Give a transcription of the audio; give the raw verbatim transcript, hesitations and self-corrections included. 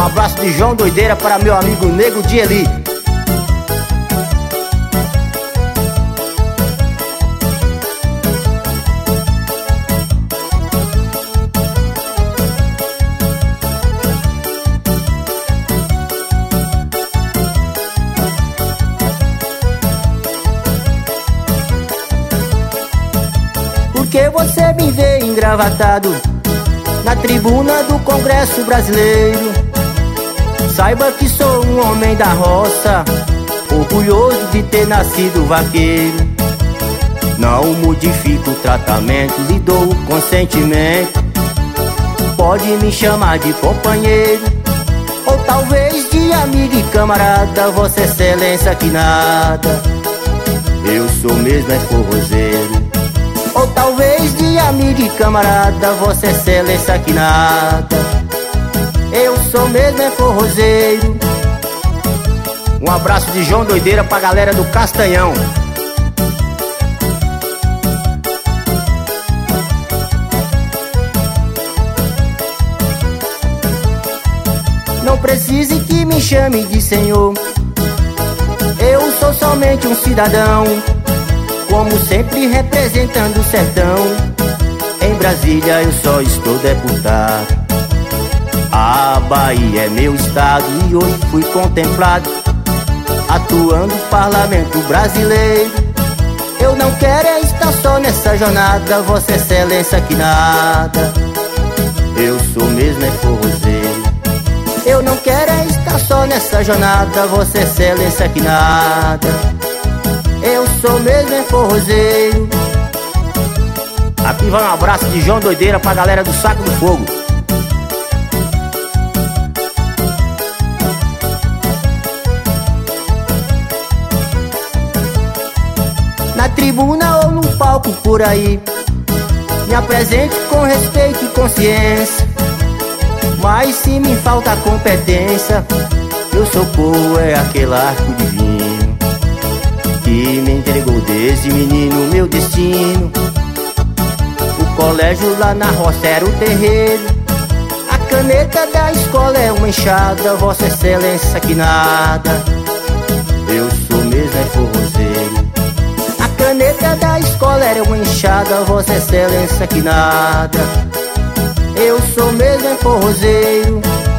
abraço de João Doideira para meu amigo Nego de Eli. Porque você me vê engravatado na tribuna do Congresso Brasileiro. Saiba que sou um homem da roça, orgulhoso de ter nascido vaqueiro. Não modifico o tratamento, lhe dou o consentimento. Pode me chamar de companheiro, ou talvez de amigo e camarada. Vossa Excelência que nada, eu sou mesmo é forrozeiro. Ou talvez de amigo e camarada, Vossa Excelência que nada, eu sou mesmo é forrozeiro. Um abraço de João Doideira pra galera do Castanhão. Não precise que me chame de senhor, eu sou somente um cidadão, como sempre representando o sertão. Em Brasília eu só estou deputado, a Bahia é meu estado e hoje fui contemplado atuando no parlamento brasileiro. Eu não quero é estar só nessa jornada, Vossa Excelência que nada, eu sou mesmo é forrozeiro. Eu não quero é estar só nessa jornada, Vossa Excelência que nada, eu sou mesmo é forrozeiro. Aqui vai um abraço de João Doideira pra galera do Saco do Fogo. Na tribuna ou num palco por aí, me apresente com respeito e consciência. Mas se me falta competência, eu sou povo, é aquele arco divino que me entregou desde menino meu destino. O colégio lá na roça era o terreiro, a caneta da escola é uma enxada. Vossa Excelência que nada, eu sou mesmo é forrozeiro. A caneta da escola era uma enxada, Vossa Excelência que nada, eu sou mesmo é forrozeiro.